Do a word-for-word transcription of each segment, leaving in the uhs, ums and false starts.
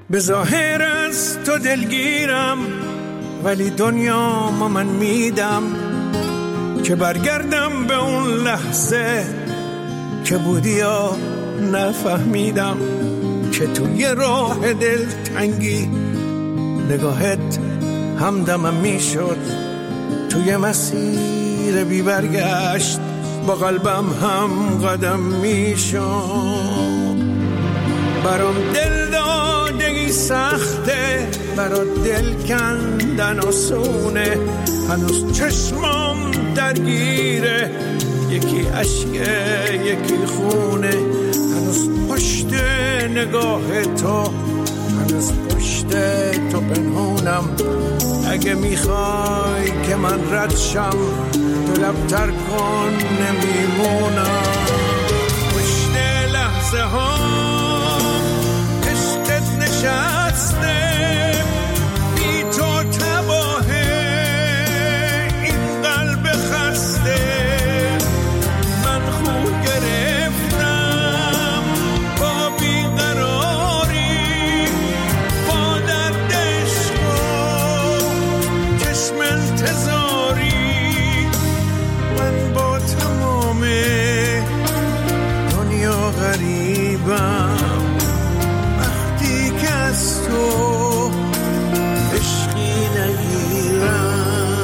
به ظاهر از تو دلگیرم، ولی دنیا ما من میدم که برگردم به اون لحظه که بودی یا نفهمیدم که توی راه دلتنگی نگاهت همدمم میشد، توی مسیر بی برگشت با قلبم هم قدم میشد. برام دل دادگی سخته، برات دل کندن آسونه، هنوز چشمام درگیره، یکی عشقه یکی خونه، هنوز پشت نگاه تو، هنوز پشت تو پنهونم. اگه میخوای که من رد شم تو لبتر کن، نمیمونم. پشت لحظه ها عشقت نشسته، بی تو تباهه این قلب خسته. من خود گرفتم با بیقراری، با درد عشق و چشم انتظاری. من با تمام دنیا غریبم وقتی که از تو عشقی نگیرم.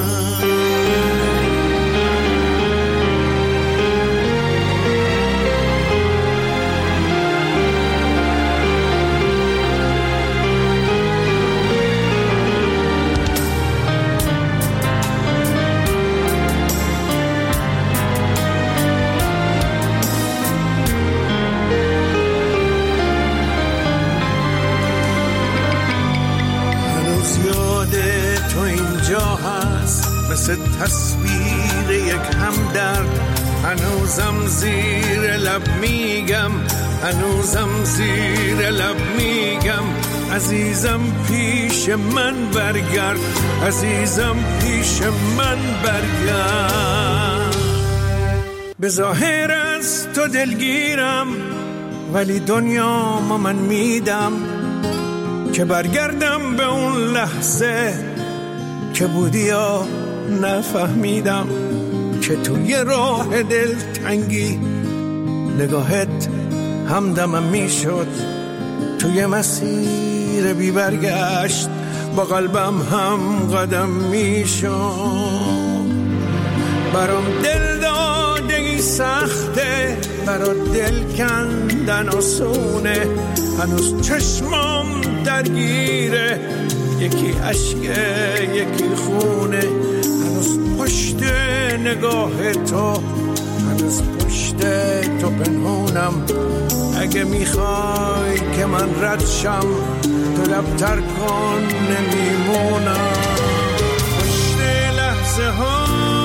مثل تصویر یک همدرد، هنوزم زیر لب میگم، هنوزم زیر لب میگم. عزیزم پیش من برگرد، عزیزم پیش من برگرد. به ظاهر از تو دلگیرم، ولی دنیا ما من میدم که برگردم به اون لحظه که بودی یا نفهمیدم که توی راه دلتنگی نگاهت همدمم میشد، توی مسیر بی برگشت با قلبم هم قدم میشد. برام دل دادگی سخته، برات دل کندن آسونه، هنوز چشمام درگیره، یکی عشقه یکی خونه، هنوز پشت نگاه تو، هنوز پشت تو پنهونم. اگه میخوای که من رد شم تو لبتر کن، نمیمونم. پشت لحظه ها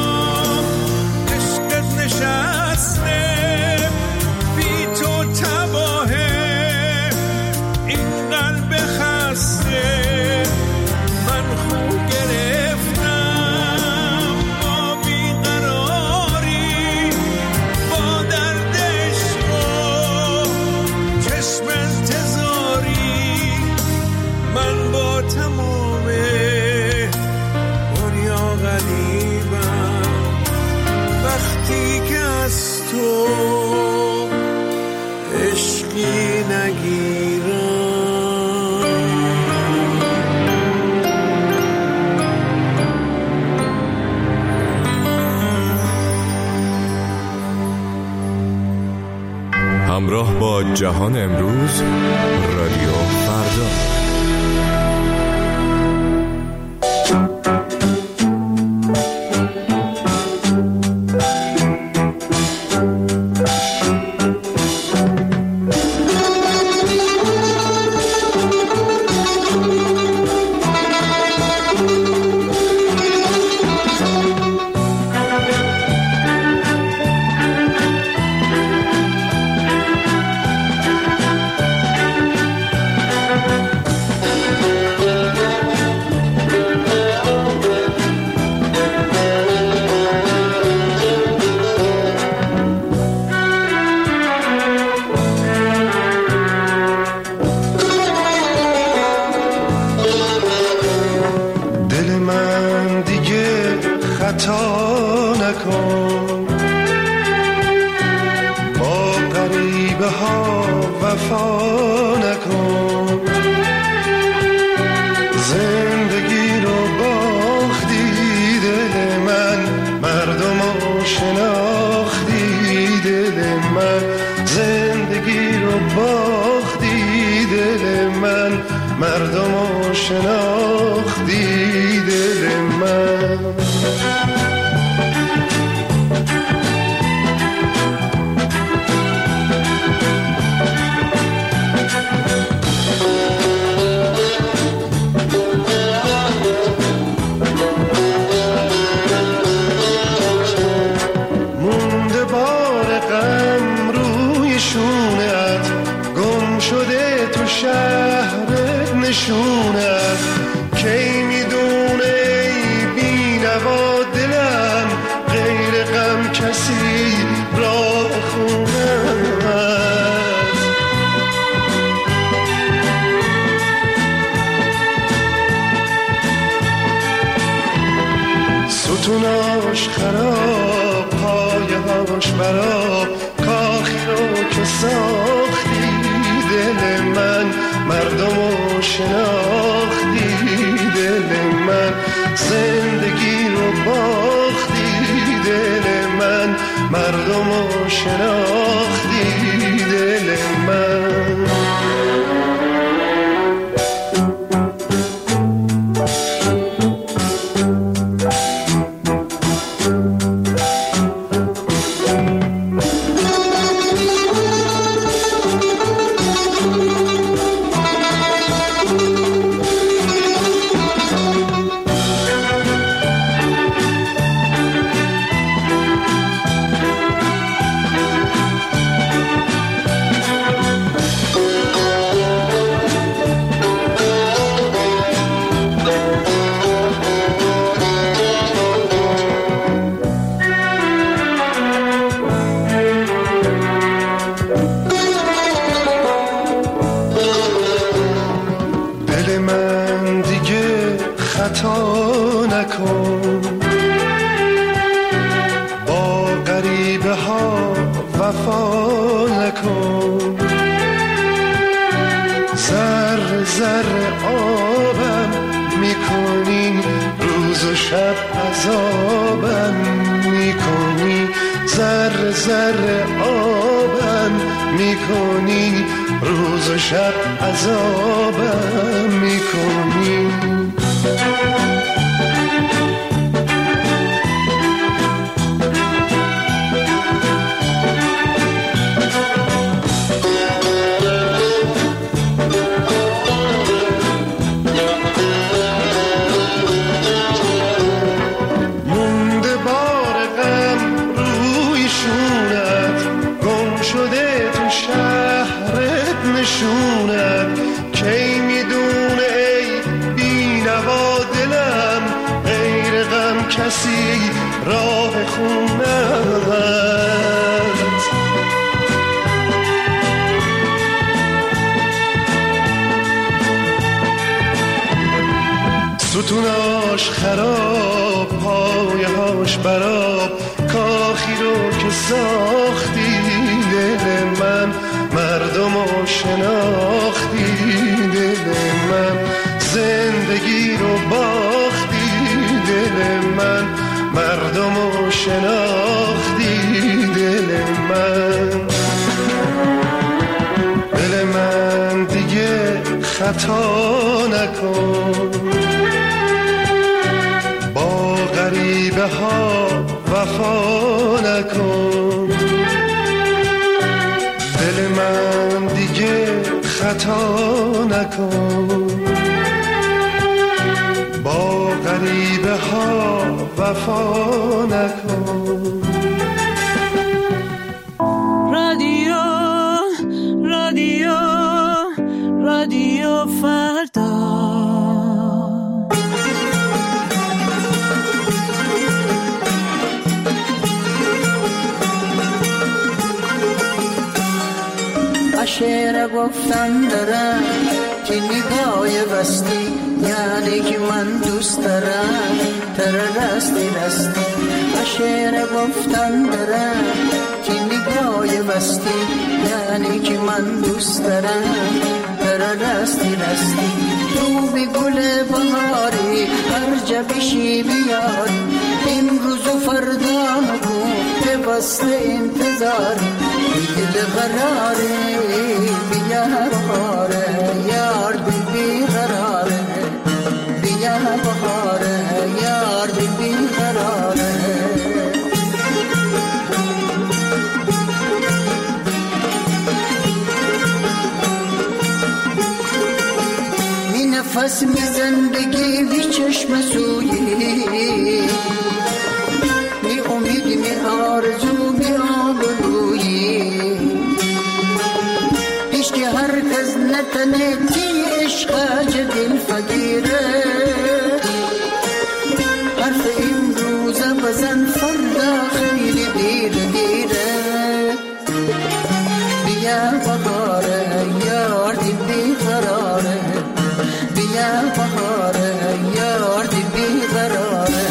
عشقت نشسته، بی تو تباهه این قلب خسته. من خود گرفتم با بیقراری، با درد عشق و چشم انتظاری. من با تمام دنیا غریبم وقتی که از تو عشقی نگیرم. همراه با جهان امروز، رادیو فردا. وفا نکن. زندگی رو باختی دل من، مردم رو شناختی دل من. زندگی رو باختی دل من، مردم رو شناختی دل من. شهرت نشونت کی میدونه ای بی نوا دلم، غیر غم کسی راه خونت. ستوناش خراب پایهاش براب، کاخی رو که ساختی دل من، مردم رو شناختی دل من. زندگی رو باختی دل من، مردم رو شناختی دل من. ستوناش خراب پایهاش براب، کاخی رو که ساختی دل من، مردم رو شناختی دل من. زندگی رو باختی دل من، مردم رو شناختی دل من. دل من دیگه خطا نکن، با غریبه ها وفا نکن. دل من دیگه خطا نکن، با غریبه ها وفا نکن. رادیو رادیو رادیو فردا. شعر گفتن دارم که نگاه وستی، یعنی که من دوست دارم تر رستی رستی. شعر گفتن دارم که نگاه وستی یعنی که من دوست دارم در رستی رستی تو بی گل بهاری هر جا بشی بیار امروز و فردا نکن به واسه انتظار بی دل قراره بیا بهاره یار دل بی قراره بیا بهاره یار دل بی قراره نفس میزن بگی بی چشم سویی می امید می آرزو می آبرویی پیش که هر کس نتنه تی عشق جدیل فقیره حرف این روزه بزن فردا خیلی دیر دیره بیا بهاره یار دل بی قراره بیا بهاره یار دل بی قراره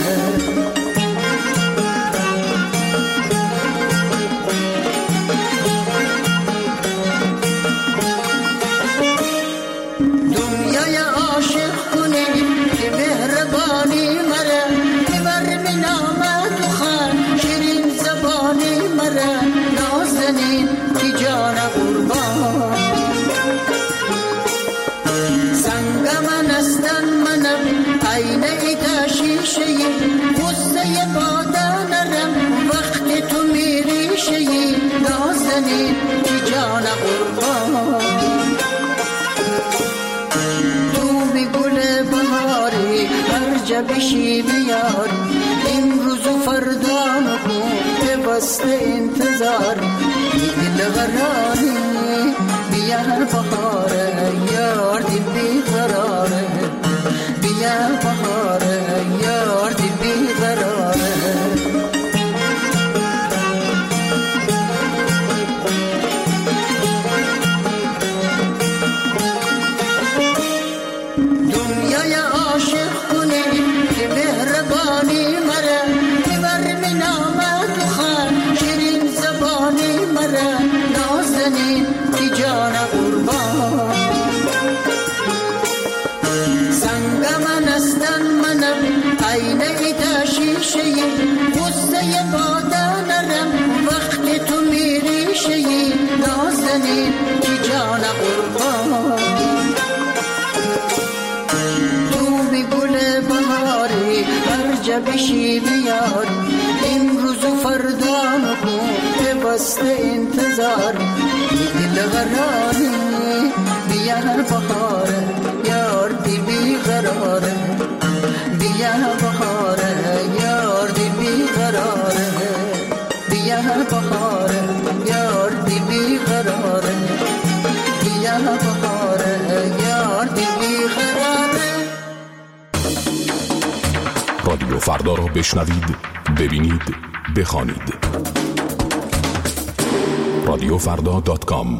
دنیای عاشق کنی که مهربانی مره ببر من آمد و خان شیرین زبانی مره نازنین که جان قربان سنگ من استن منم اینه ایتا شیشه غصه بادا نرم وقت تو میری شیی نازنین که جان قربان تو بی گل بهاری هر جا بشی بیار امروز و فردا نکن به واسه انتظار دل قراری بیا بهاره یار دل بی قراره بیا بهاره یار دل بی قراره دنیای عاشق کنی که مهربانی مره ببر من آمد و خان شیرین زبانی مره نازنین که جان قربان سنگ من استن منم اینه ایتا شیشه غصه بادا نرم وقت تو میری شیی نازنین که جان قربان تو بی گل بهاری هر جا بشی بیار امروز و فردا نکن به واسه انتظار دل قراری بیا بهاره یار دل بی قراره بیا بهاره یار دل بی قراره بیا بهاره یار دل بی قراره بیا بهاره یار دل بی قراره. رادیو فردا را بشنوید، ببینید، بخوانید. رادیو فردا دات کام.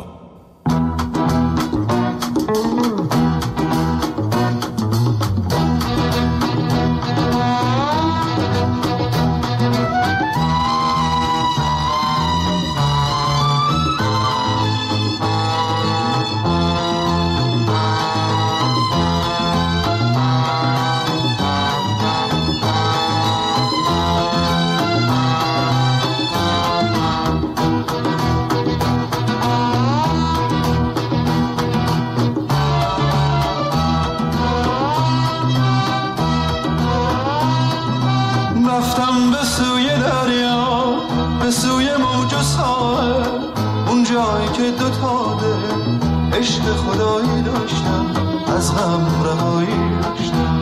خدایی داشتم از غم رهایی داشتم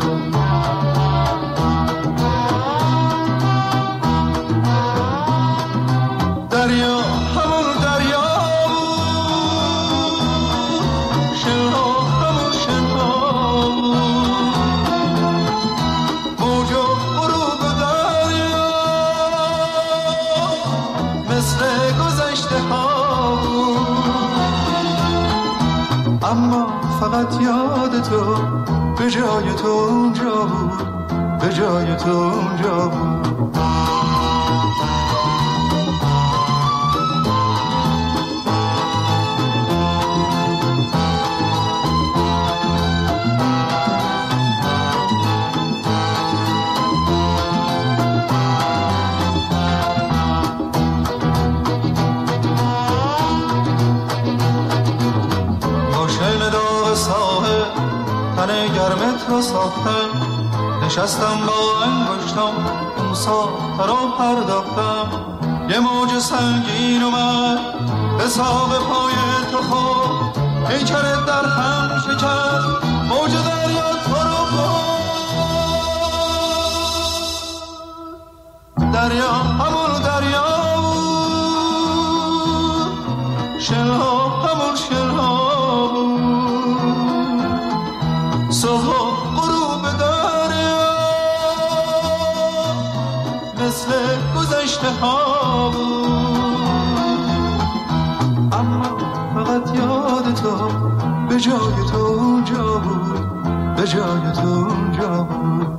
دریا همون دریا بود شنها همون شنها موج و غروب دریا مثل گذشته ها بود اما فقط یاد تو به جای تو اونجا بود به جای تو اونجا بود تن گرمت را ساختم، نشستم با انگشتم اون ساخته را پرداختم. یه موج سنگین اومد به ساق پای تو خورد، پیکرت در هم شکست، موج دریا تو رو برد. دریا همون دریا بود، شنها همون شنها بود، صبح غروب دریا مثل گذشته ها بود. اما فقط یاد تو به جای تو اونجا بود، به جای تو اونجا بود.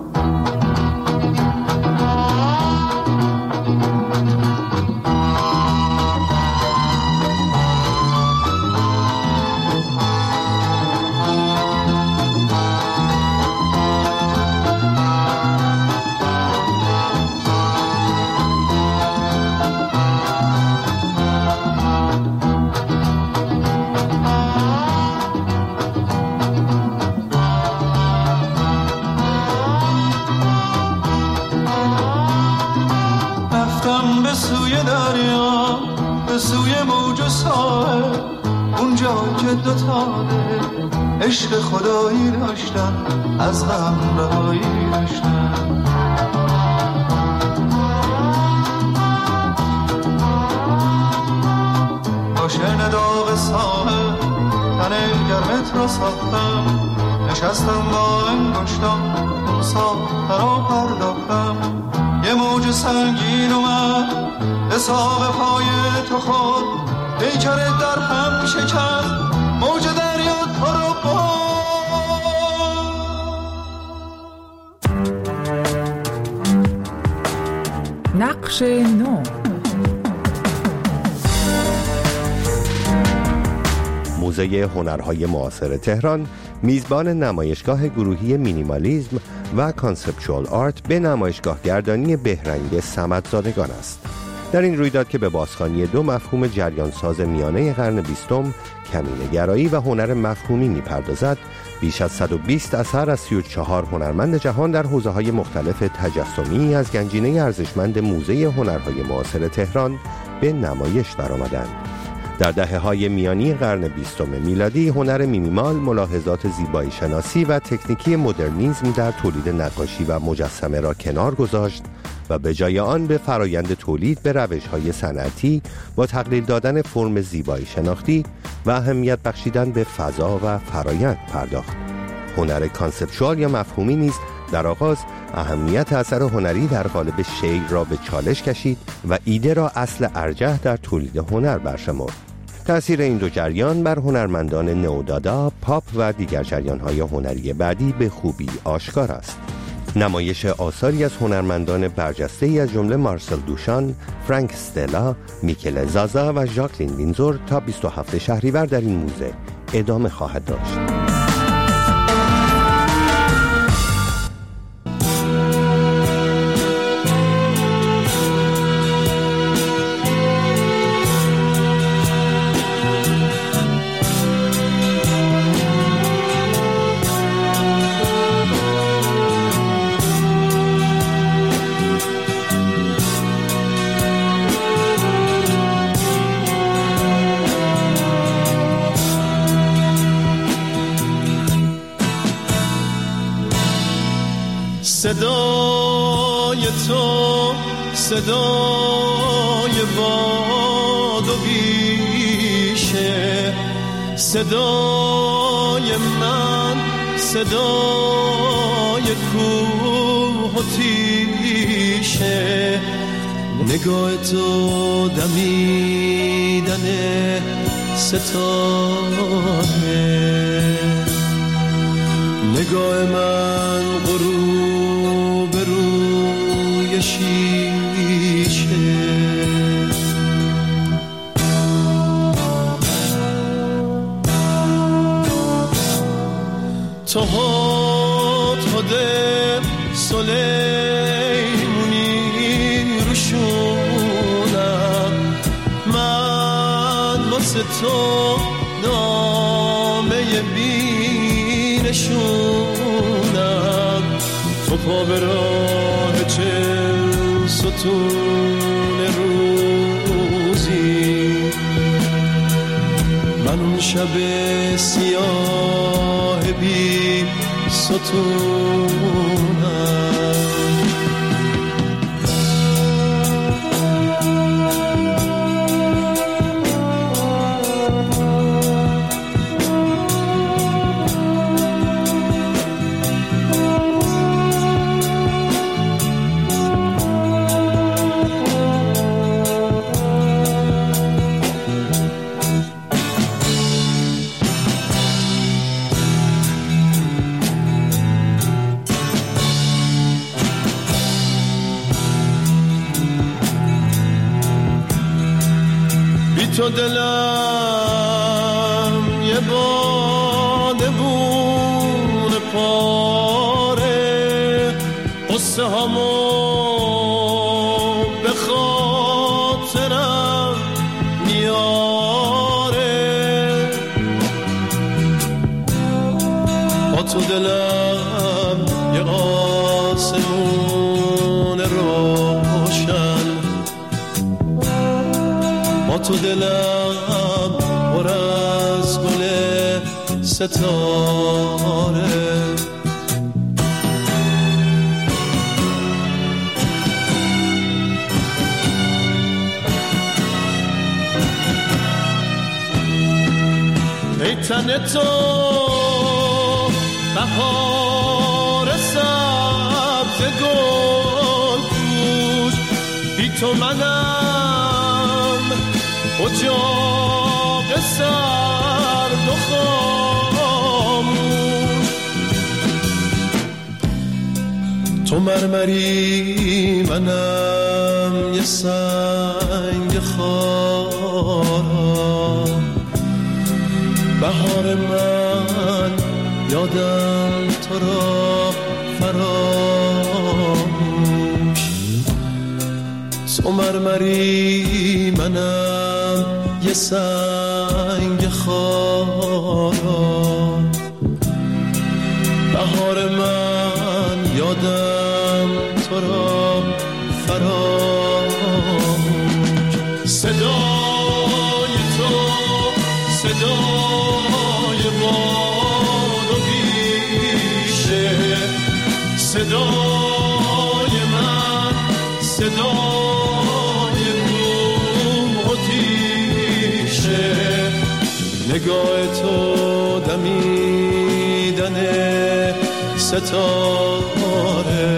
به سوی دریا، به سوی موج و ساحل، اونجا که دوتا دل عشق خدایی داشتن، از غم رهایی داشتن. با شن داغ ساحل تن گرمت را ساختم، نشستم با انگشتم اون ساخته را پرداختم. یه موج سنگین اومد به ساق پای تو خود، پیکرت در هم شکست، موج دریا تو رو برد. نقش نو. موزه هنرهای معاصر تهران میزبان نمایشگاه گروهی مینیمالیسم و کانسپچوال آرت به نمایشگاه گردانی بهرنگ صمدزادگان است. در این رویداد که به بازخوانی دو مفهوم جریانساز میانه قرن بیستم، کمینه‌گرایی و هنر مفهومی می‌پردازد، بیش از صد و بیست اثر از سی و چهار هنرمند جهان در حوزه‌های مختلف تجسمی از گنجینه ارزشمند موزه هنرهای معاصر تهران به نمایش درآمدند. در دهه‌های میانی قرن بیستم میلادی، هنر مینیمال ملاحظات زیبایی شناسی و تکنیکی مدرنیسم در تولید نقاشی و مجسمه را کنار گذاشت و به جای آن به فرایند تولید به روش‌های صنعتی با تقلیل دادن فرم زیبایی شناختی و اهمیت بخشیدن به فضا و فرایند پرداخت. هنر کانسپچوال یا مفهومی نیز در آغاز اهمیت اثر هنری در قالب شیء را به چالش کشید و ایده را اصل ارجح در تولید هنر برشمرد. تأثیر این دو جریان بر هنرمندان نئودادا، پاپ و دیگر جریان‌های هنری بعدی به خوبی آشکار است. نمایش آثاری از هنرمندان برجسته‌ای از جمله مارسل دوشان، فرانک استلا، میکل زازا و ژاکلین وینزور تا بیست و هفتم شهریور در این موزه ادامه خواهد داشت. صدای تو صدای باد و بیشه، صدای من صدای کوه و تیشه، نگاه تو دمیدن ستاره، نگاه من غروب روی شیشه. تو هات هده سلیمونی روشونم، من واسه تو نامه بینشون پا به راه چل ستون روزی، من اون شب سیاه بی ستونم. تو دلم یه بادبون پاره، قصه هامو به خاطرم میاره. با تو دلم یه آسمون روشن، با تو دلم پر از گل ستاره. ای تن تو بهار سبز گل پوش، بی تو منم اجاق سرد و خاموش. تو مرمری منم یه سنگ خارا، بهار من یادم تو را فراموش. تو مرمری منم یه سنگ خارا، بهار من یادم تو را فراموش. صدای تو صدای باد و بیشه، صدای من صدای روح و تیشه. نگاه تو دمیدن ستاره،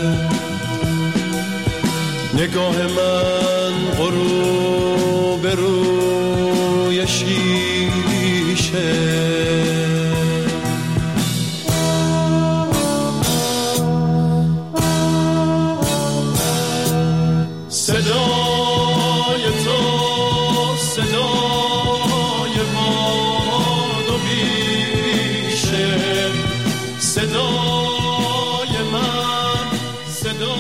نگاه من غروب روی شیشه. صدای تو صدای باد و بیشه، صدای من صدا.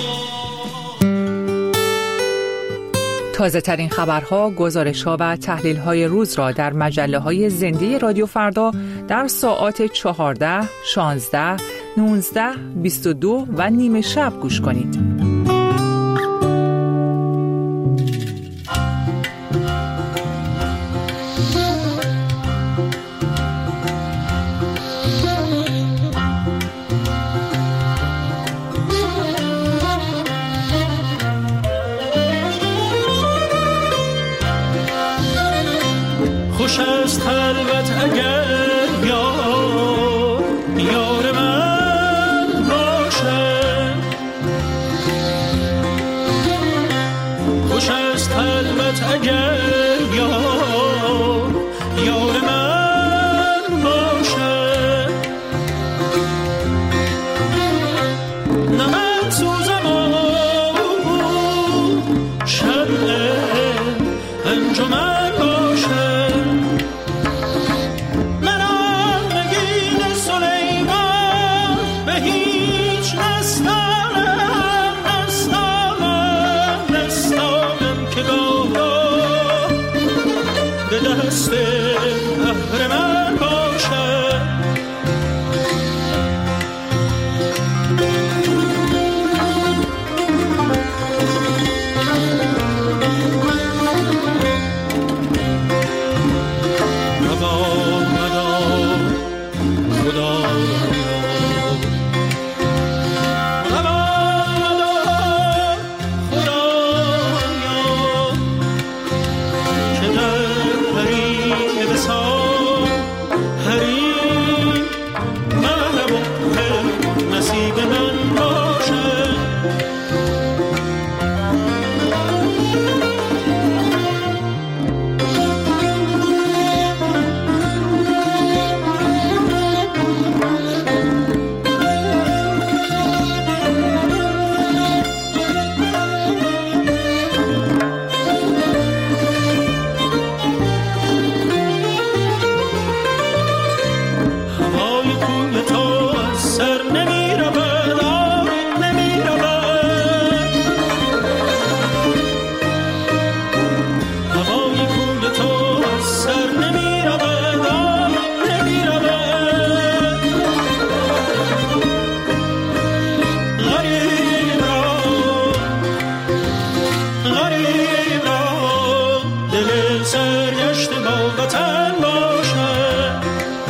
تازه ترین خبرها، گزارش‌ها و تحلیل‌های روز را در مجله‌های زنده رادیو فردا در ساعات چهارده، شانزده، نوزده، بیست و دو و نیمه شب گوش کنید. خوش است خلوت اگر یار یار من باشه،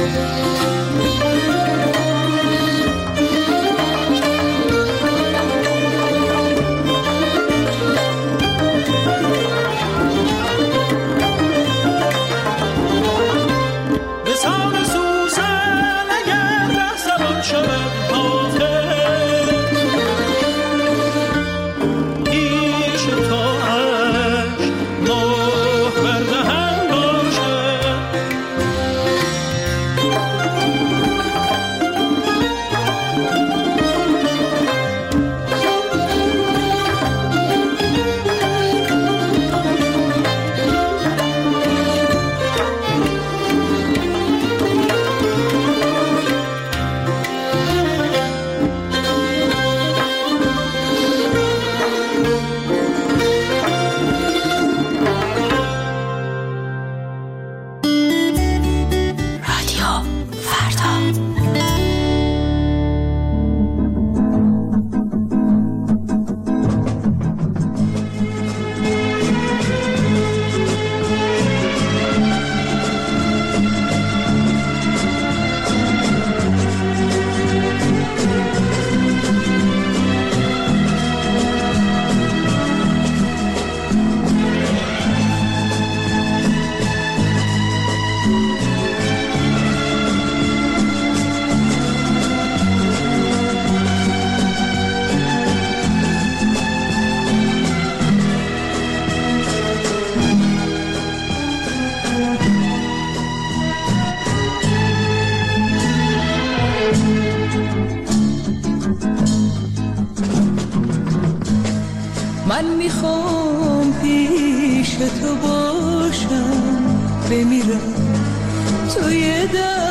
من میخوام پیش تو باشم، بمیرم توی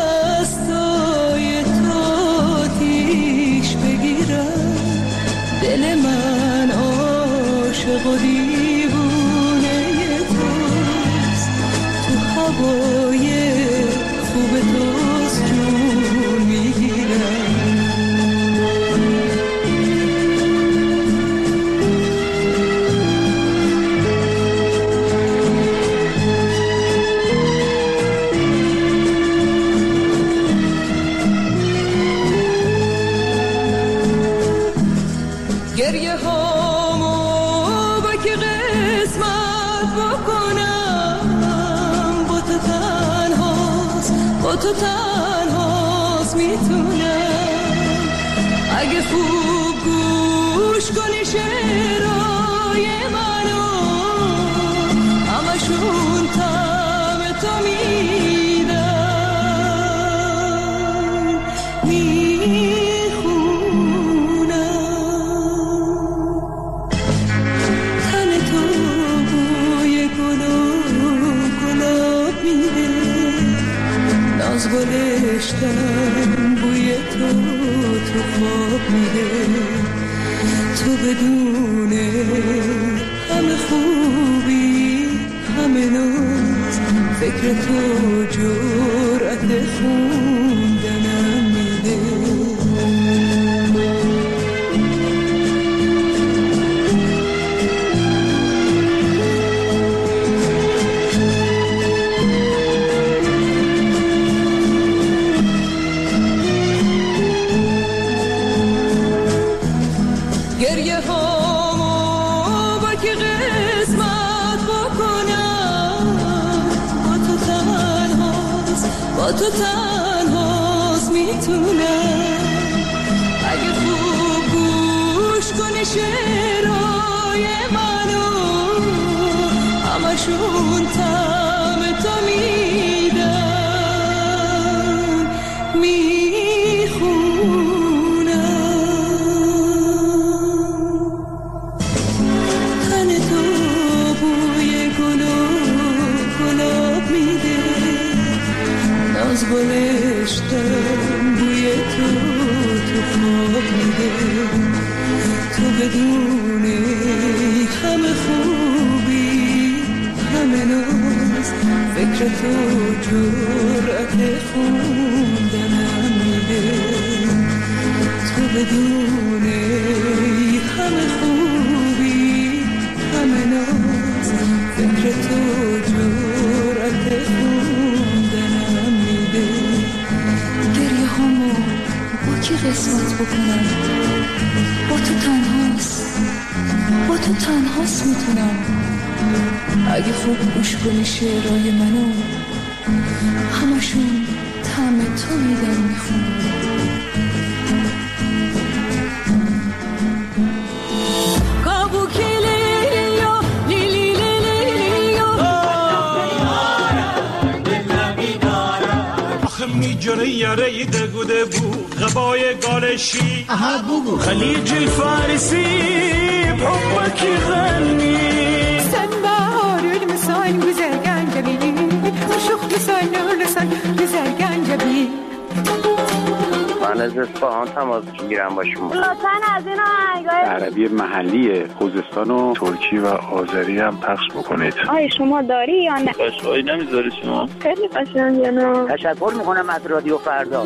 دستای تو آتیش بگیرم. دل من عاشق و دیوونه توست، تو هوای خوب توست جون میگیرم. گریه هامو با که قسمت بکنم، با تو تنهاست، با تو تنهاست میتونم. اگه خوب گوش کنی شعرهای منو، همشون طعم تو میدن، گلشتم بوی تو تو خواب میده. تو بدون همه خوبی همه ناز، فکر تو جرأت خوندنم میده. گریه هامو با که قسمت بکنم، با تو تنهاست، با تو تنهاست میتونم. اگه خوب گوش کنی شعرهای منو، همشون طعم تو میدن، میخونم. از گلشتم بوی تو تو خواب میده. تو بدون همه خوبی همه ناز، فکر تو جرأت خوندنم میده. تو بدون همه خوبی همه ناز، فکر تو جرأت خوندنم میده. کی قسمت بکنم؟ با تو تنهاست، با تو تنهاست میتونم. اگه خوب گوش کنی شعرهای منو، همشون طعم تو میدن میخونم. میجره یاره دگوده بو غبای گالشی خلیج الفارسی بحبك يغني سنبا عورد مسان بزرگان جبیلی شخ مسان نورسان بزرگان جبیلی. من از اصفهان تماس میگیرم با شما. لطفاً از این آهنگای عربی محلی خوزستان و ترکی و آذری هم پخش بکنید. آیا شما داری یا نه؟ پشوایی نمیذاری شما؟ خیلی قشنگه. نه تشکر میکنم از رادیو فردا.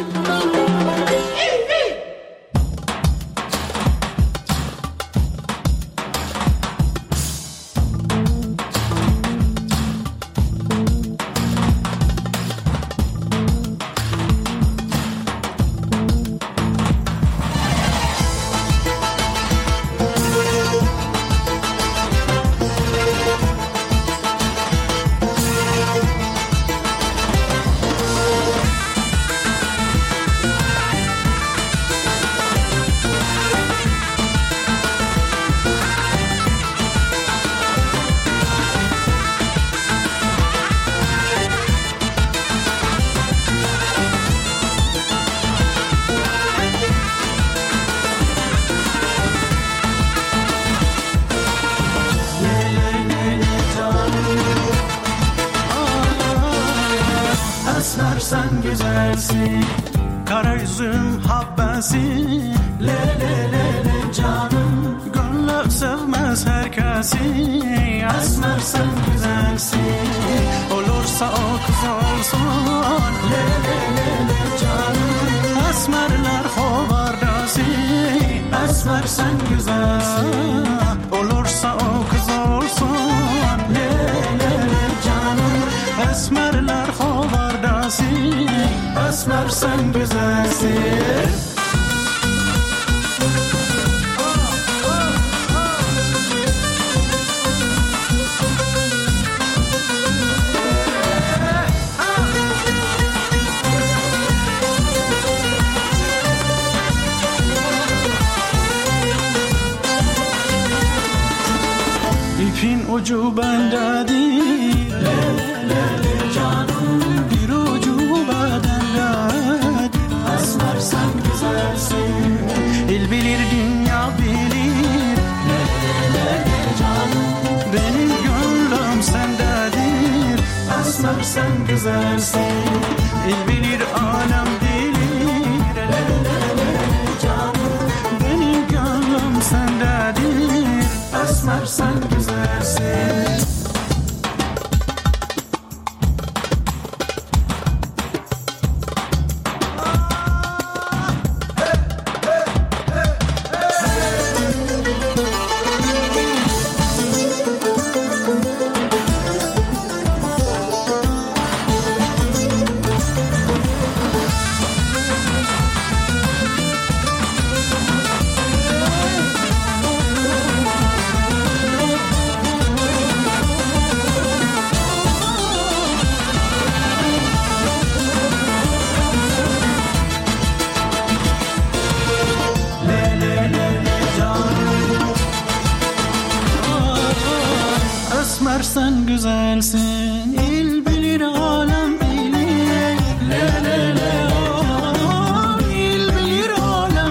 Sen güzelsin, kara yüzüm habbesi, le le le le canım, gönlüm sevmez herkesi. Esmer sen güzelsin, olursa o kız olsun, le le le le canım. Esmerler hovardası, esmer sen güzelsin, olursa o kız olsun, le le le canım. Esmerler hovardası, esmer sen güzelsin. İpin ucu bendedir, le le le canım. Bir ucu bedendedir, esmer sen güzelsin. İl bilir dünya bilir, le le le canım. Benim gönlüm sendedir, esmer sen güzelsin. İl bilir alem bilir, le le le canım. Benim gönlüm sendedir, esmer sen güzelsin. Sen güzelsin, il bilir alem bilir, le le le oh, il bilir alem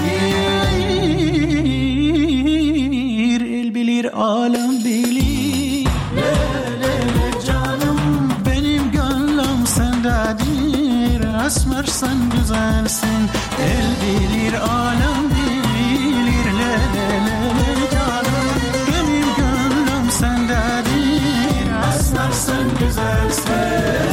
bilir, il bilir alem bilir, le le le canım. Benim gönlüm sendedir, esmer sen güzelsin, el bilir alem bilir, le le le le canım. Benim gönlüm sendedir, esmer sen güzelsin.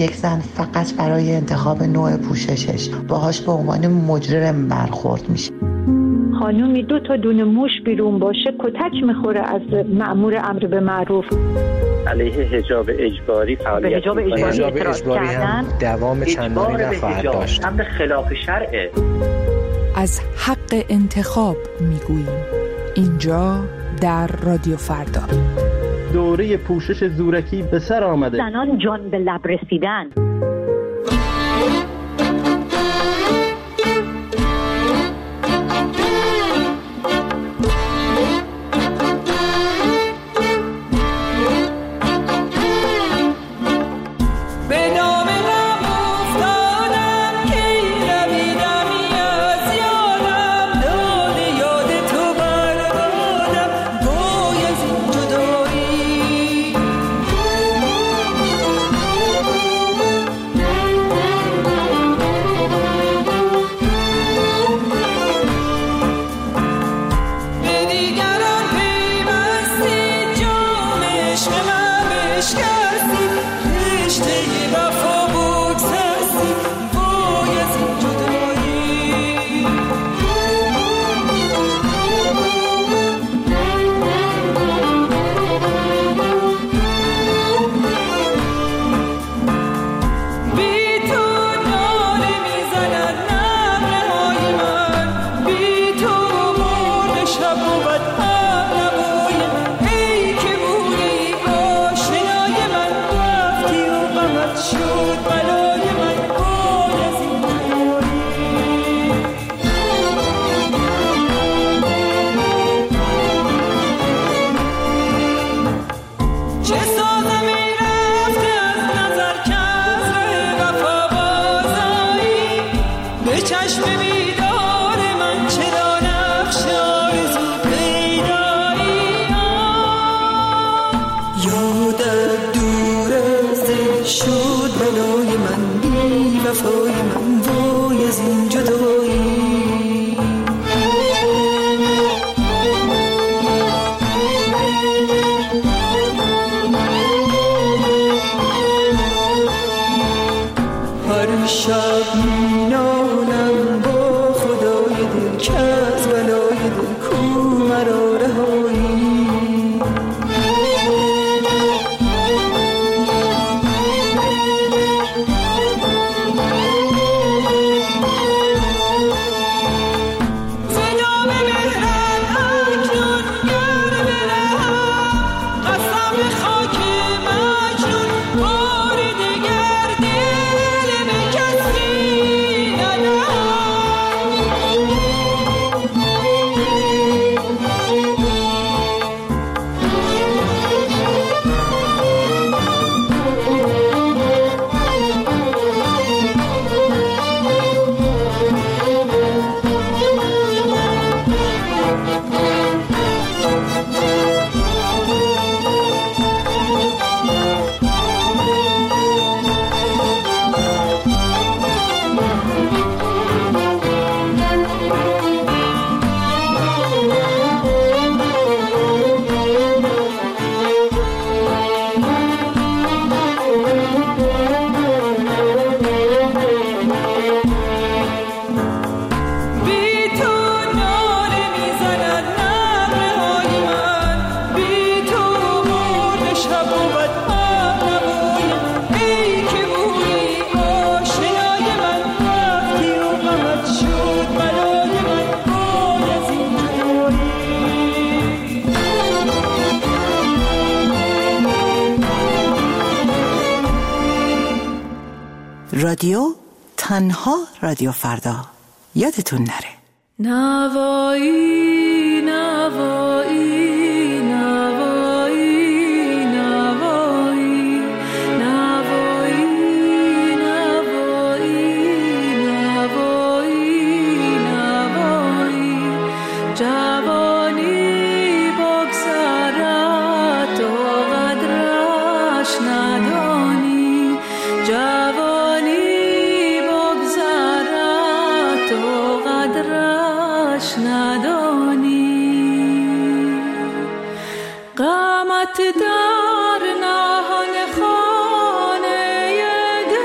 یک زن فقط برای انتخاب نوع پوششش باهاش به عنوان مجرم برخورد میشه. خانومی دو تا دونه موش بیرون باشه کتک میخوره از مأمور امر به معروف. علیه حجاب اجباری فعالیت حجاب اجباری, حجاب اجباری هم دوام چندانی نخواهد داشت. امر خلاف شرعه. از حق انتخاب میگوییم اینجا در رادیو فردا. دوره پوشش زورکی به سر آمده. زنان جان به لب رسیدن. رادیو تنها رادیو فردا یادتون نره. نوایی نوایی نوایی نوایی نوایی نوایی نوایی نوایی جوانی بگذرد و قدرش ندانی جوانی بگذرد و قدرش ندانی غمت در نهان خانه دل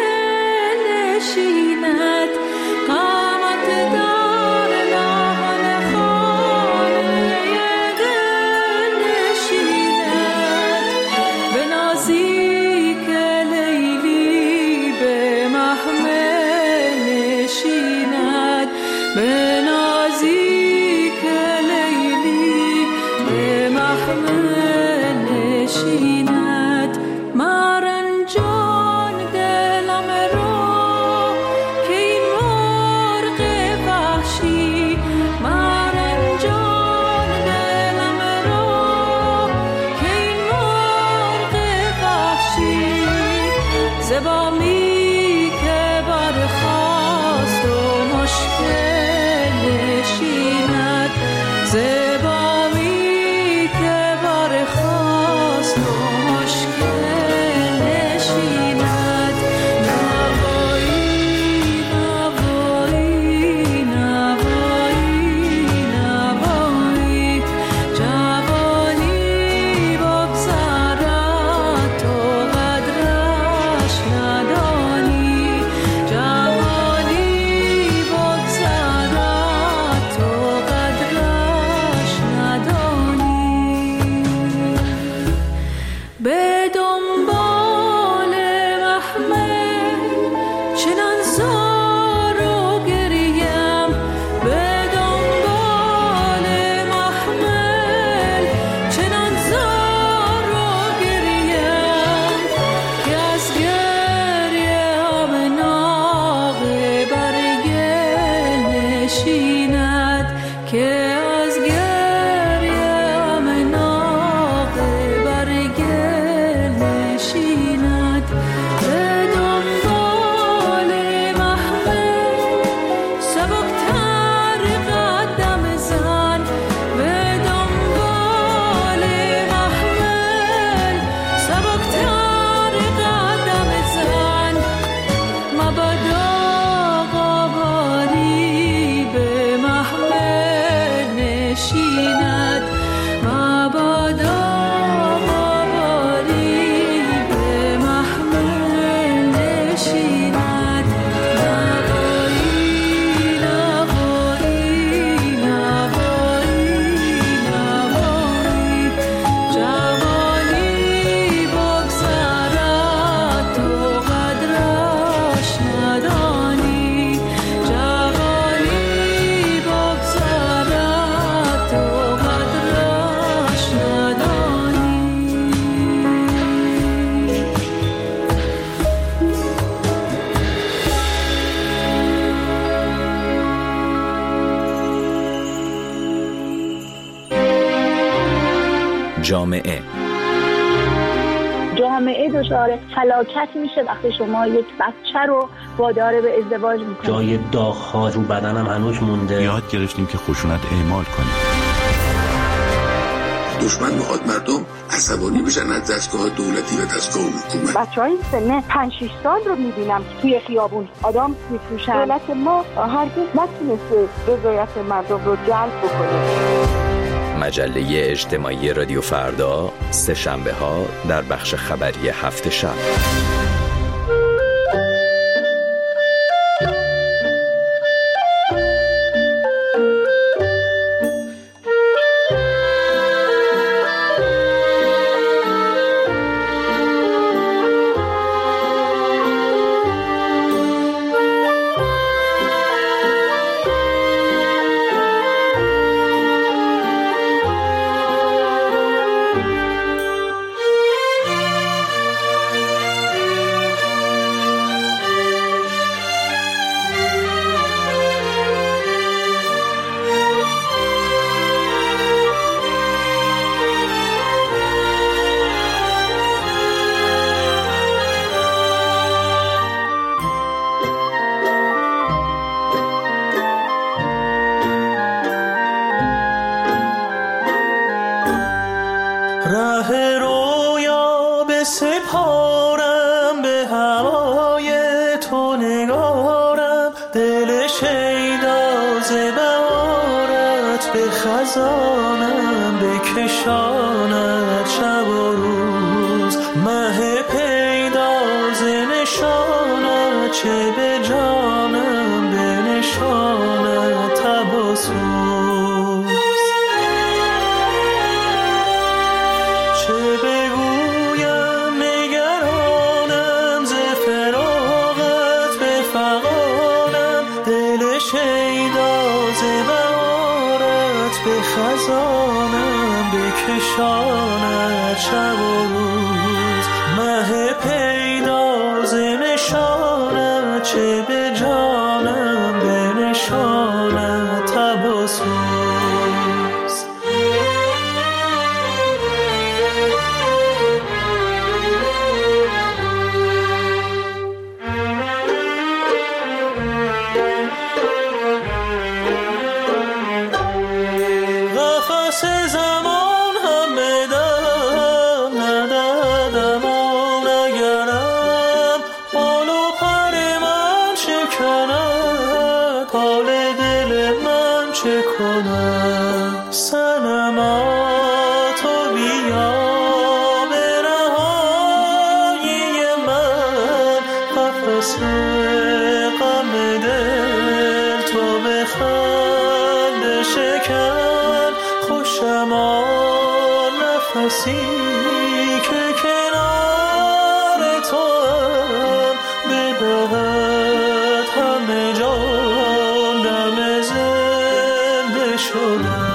که از گریم ناقه بر گل نشیند به دنبال محمل سبکتر قدم زن به دنبال محمل سبکتر قدم زن مبادا قباری به محمل نشیند مبادا قباری به محمل نشیند نوایی نوایی نوایی نوایی جوانی بگذرد تو قدرش ندانی جوانی بگذرد تو قدرش ندانی جامعه جامعه دچار فلاکت میشه وقتی شما یک بچه رو وادار به ازدواج میکنید. جای داغ‌ها رو بدنم هنوز مونده. یاد گرفتیم که خشونت اعمال کنیم. دشمن میخواد مردم عصبانی بشن از دستگاه دولتی و دستگاه حکومت. بچهای سن پنج شش سال رو میبینم که توی خیابون آدم میفروشن. دولت ما هرگز نتونسته رضایت مردم رو جلب بکنه. مجله اجتماعی رادیو فردا سه شنبه ها در بخش خبری هفت شب. راه رویا به سپارم به هوای تو نگارم دل شیدا ز بهارت به خزانم بکشاند شب و روز مه پیدا ز نشانت چه به جانم بنشاند تب و سوز چه بگویم نگرانم ز فراقت به فغانم دل شیدا ز بهارت به خزانم بکشاند شب و روز مه پیدا ز نشانت چه به جانم بنشاند تب و سوز نفسی که کنار تو هم بدهد همه جان دم زنده شدن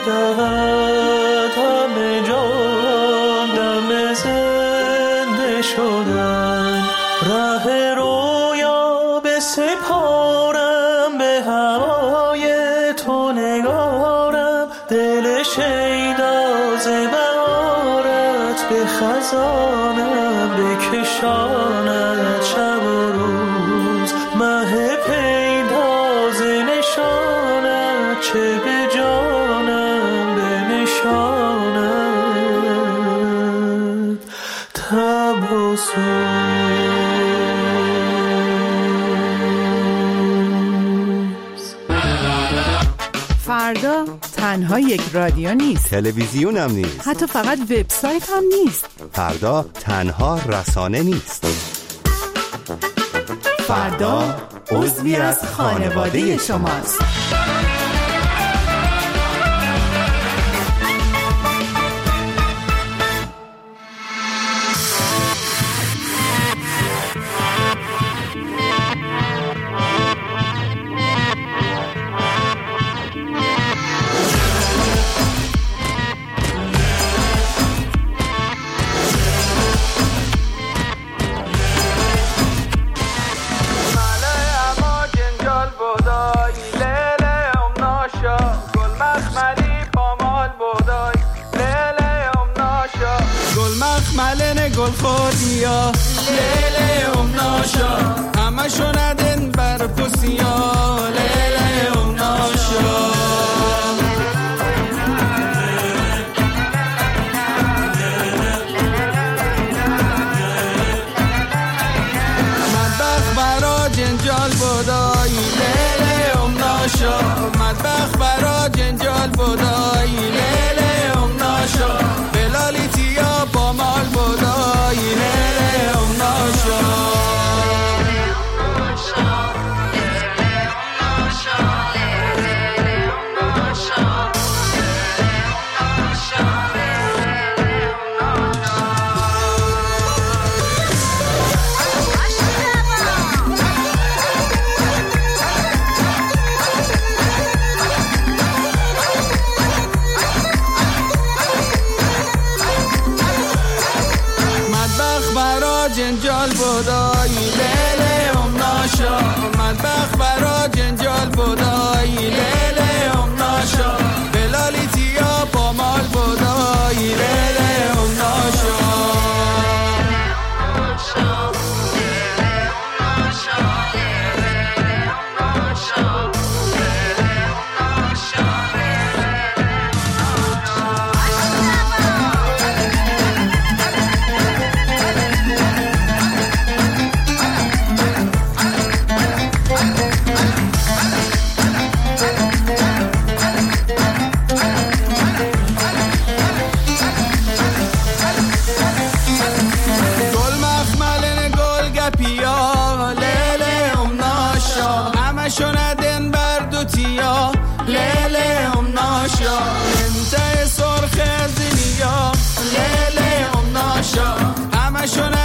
دهد همه جان دم زنده شدن. ره رویا به سپارم به هوای تو نگارم، دل شیدا ز بهارت به خزانم بکشاند شب و روز. مه پیدا ز نشانت چه به جانم بنشاند تب و فردا تنها یک رادیو نیست، تلویزیون هم نیست، حتی فقط وبسایت هم نیست. فردا تنها رسانه نیست. فردا عضوی از خانواده شماست. گل خودیا لیله ام ناشا همه شندن بر پسیا لیله ام ناشا. مطبخ برا جنجال بودای لیله ام ناشا، مطبخ برا جنجال بودای لیله ام ناشا. بلالی تیا با مال بودای لیله ام ناشا. جنجال بودای لیله ام ناشا، مطبخ برا جنجال بودای لیله ام ناشا. بلالی تیا با مال بودای لیله ام ناشا. شندن بر دوتیا لیله ام ناشا. انت سرخ دنیا لیله ام ناشا همه شندن